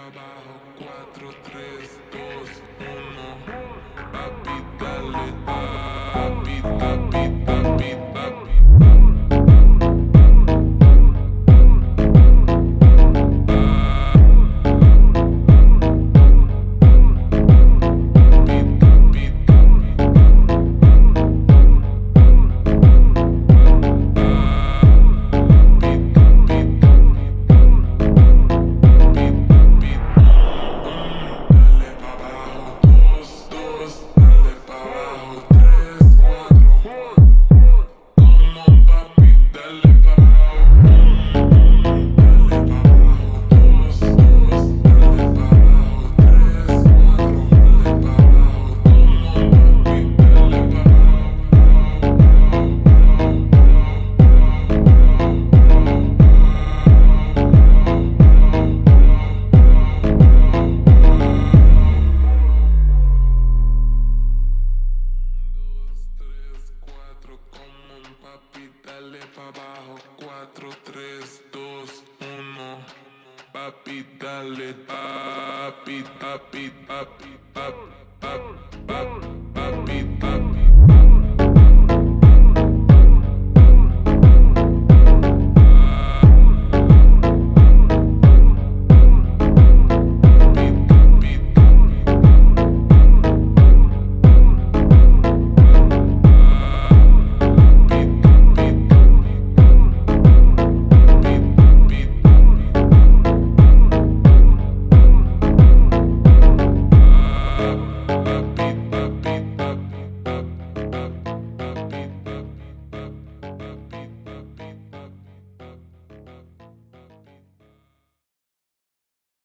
abajo, 4, 3, 2, 1. Papi, dale, papi, papi, papi, papi. Papi, dale pa' abajo, 4, 3, 2, 1. Papi, dale, papi, papi, papi, papi, papi, papi.